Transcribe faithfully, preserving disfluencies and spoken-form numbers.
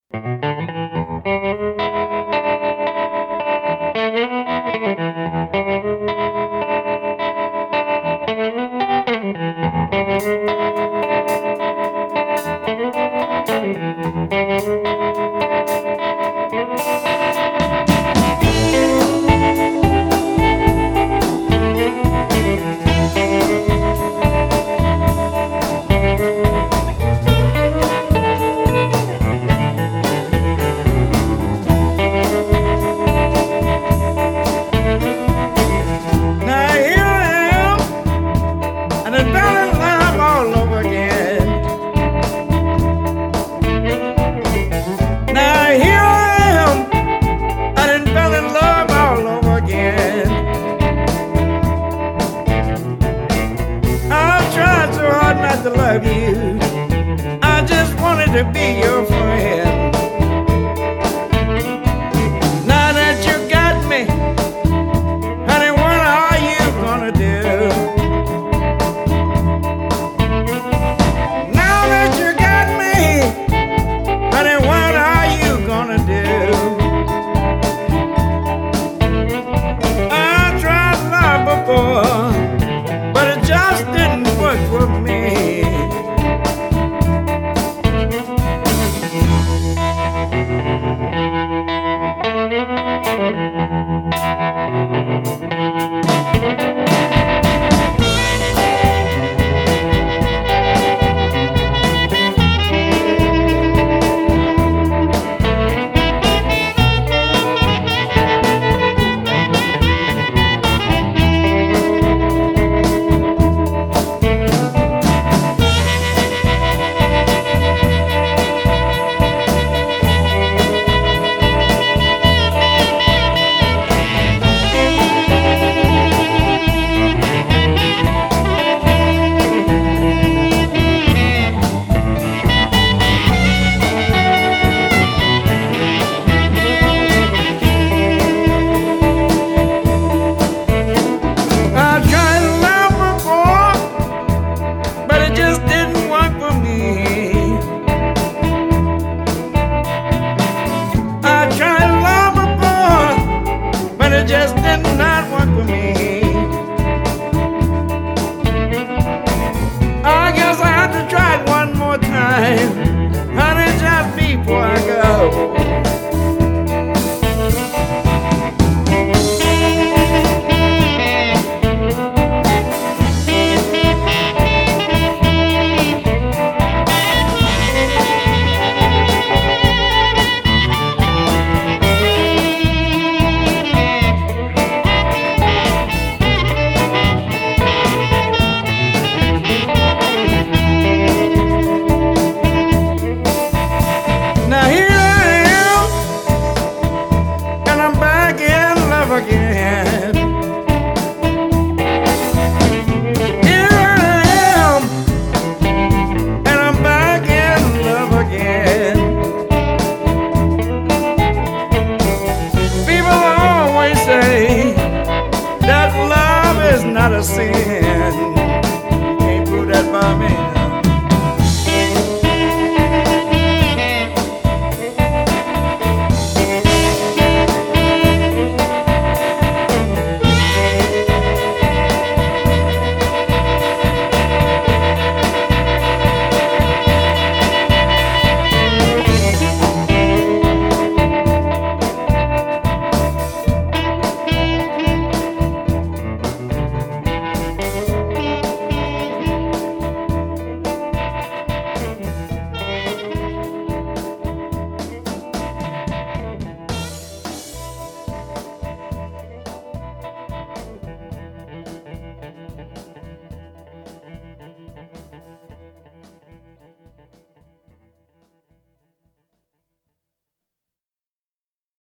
To love you, I just wanted to be your friend. Now that you got me, honey, what are you gonna do? Now that you got me, honey, what are you gonna do? I tried love before, but it just didn't work for me. It just did not work for me. I guess I have to try it one more time, honey, just before I go.